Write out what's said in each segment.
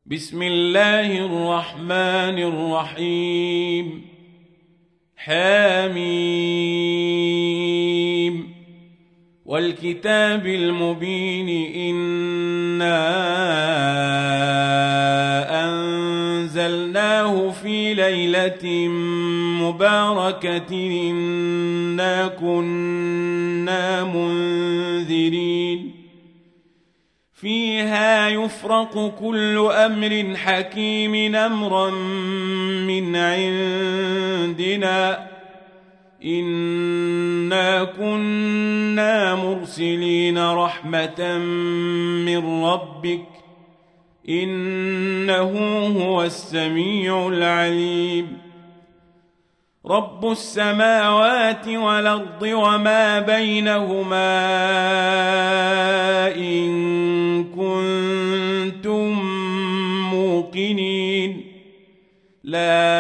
بسم الله الرحمن الرحيم حميم والكتاب المبين إنا أنزلناه في ليلة مباركة إنا كنا منذرين فيها يفرق كل أمر حكيم أمرا من عندنا إنا كنا مرسلين رحمة من ربك إنه هو السميع العليم رب السماوات والأرض وما بينهما إن كنتم موقنين لا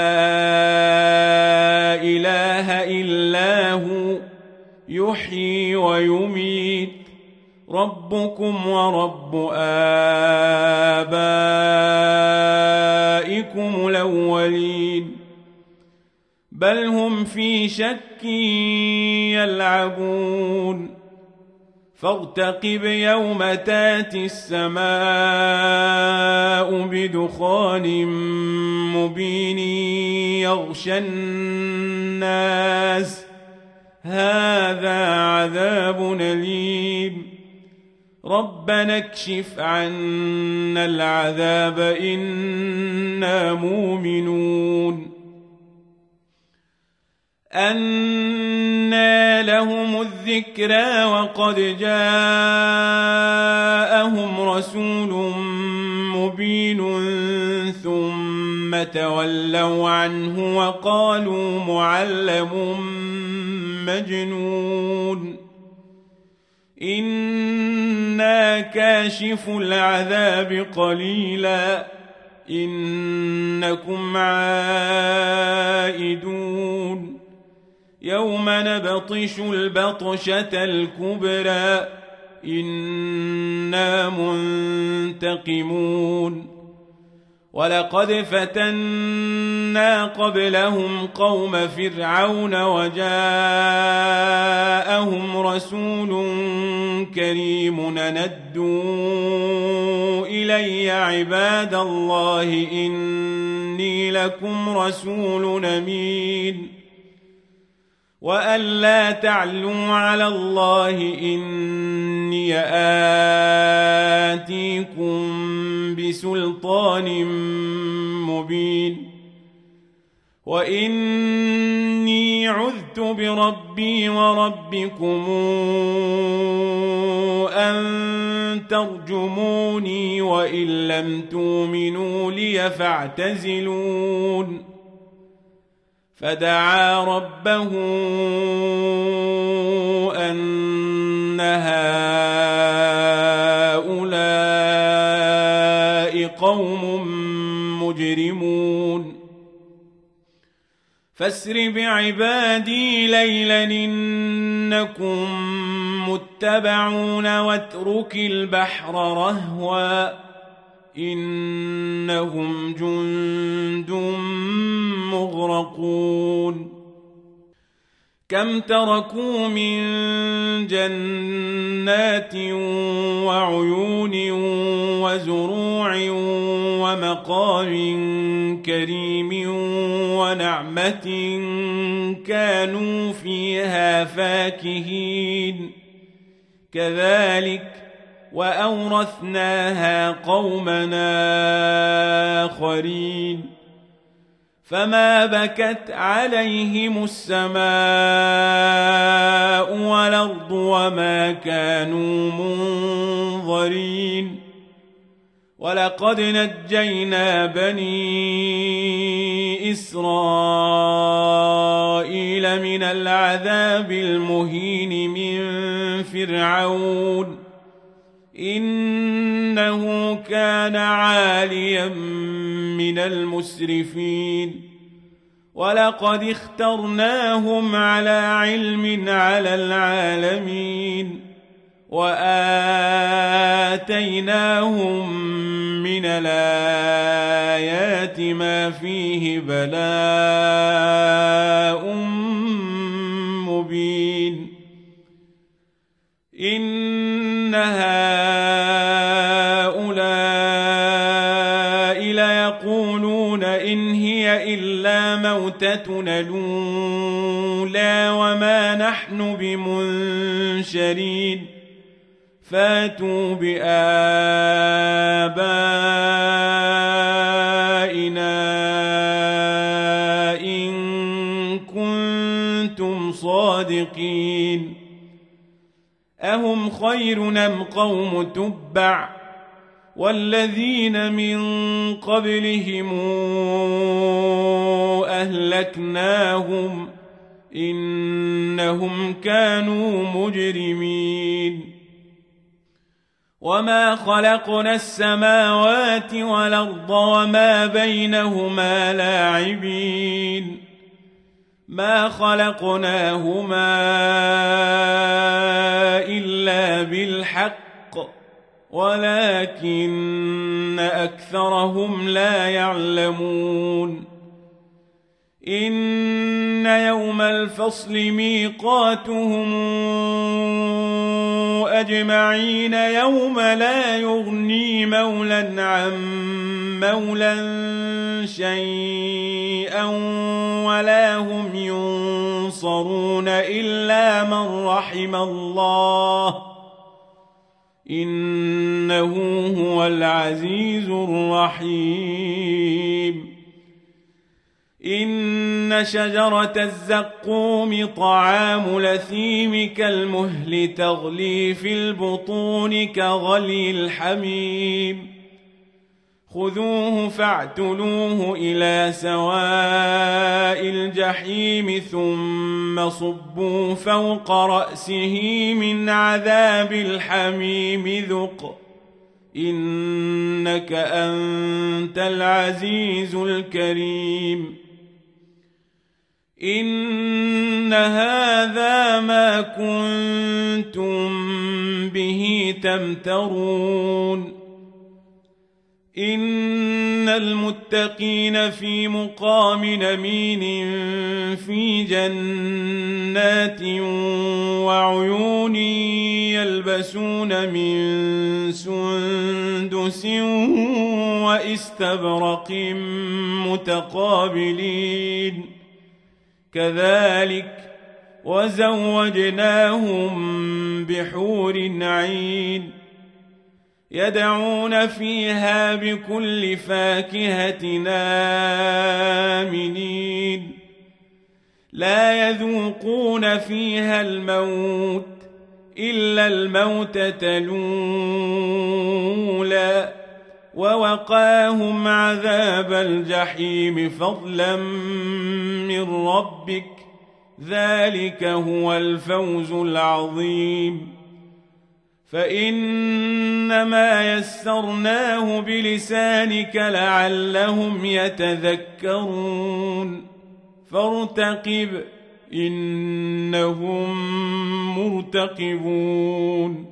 إله إلا هو يحيي ويميت ربكم ورب آبائكم الأولين بل هم في شك يلعبون فارتقب يوم تاتي السماء بدخان مبين يغشى الناس هذا عذاب أليم ربنا اكشف عنا العذاب إنا مؤمنون أنى لهم الذكرى وقد جاءهم رسول مبين ثم تولوا عنه وقالوا معلم مجنون إنا كاشف العذاب قليلا إنكم عائدون يوم نبطش البطشة الكبرى إنا منتقمون ولقد فتنا قبلهم قوم فرعون وجاءهم رسول كريم ندوا إلي عباد الله إني لكم رسول أمين وأن لا تعلوا على الله إني آتيكم بسلطان مبين وإني عذت بربي وربكم أن ترجموني وإن لم تؤمنوا لي فاعتزلون فدعا ربه أن هؤلاء قوم مجرمون فاسر بعبادي ليلا إنكم متبعون واترك البحر رهوا إنهم جند مغرقون كم تركوا من جنات وعيون وزروع ومقام كريم ونعمة كانوا فيها فاكهين كذلك وأورثناها قومنا آخرين فما بكت عليهم السماء والأرض وما كانوا منظرين ولقد نجينا بني إسرائيل من العذاب المهين من فرعون إنه كان عاليا من المسرفين ولقد اخترناهم على علم على العالمين وآتيناهم من الآيات ما فيه بلاء مبين إن هؤلاء ليقولون إن هي إلا موتتنا الأولى وما نحن بمنشرين فاتوا بآبائنا إن كنتم صادقين أهم خير أم قوم تبع والذين من قبلهم أهلكناهم إنهم كانوا مجرمين وما خلقنا السماوات والأرض وما بينهما لاعبين ما خلقناهما إلا بالحق ولكن أكثرهم لا يعلمون إن يوم الفصل ميقاتهم أجمعين يوم لا يغني مولى عن مولى شيئا ولا هم ينصرون إلا من رحم الله إنه هو العزيز الرحيم إن شجرة الزقوم طعام الأثيم كالمهل تغلي في البطون كغلي الحميم خذوه فاعتلوه إلى سواء الجحيم ثم صبوا فوق رأسه من عذاب الحميم ذق إنك أنت العزيز الكريم إن هذا ما كنتم به تمترون إن المتقين في مقام أمين في جنات وعيون يلبسون من سندس واستبرق متقابلين كذلك وزوجناهم بحور عين يدعون فيها بكل فاكهة آمنين لا يذوقون فيها الموت إلا الموتة الأولى ووقاهم عذاب الجحيم فضلا من ربك ذلك هو الفوز العظيم فإنما يسرناه بلسانك لعلهم يتذكرون فارتقب إنهم مرتقبون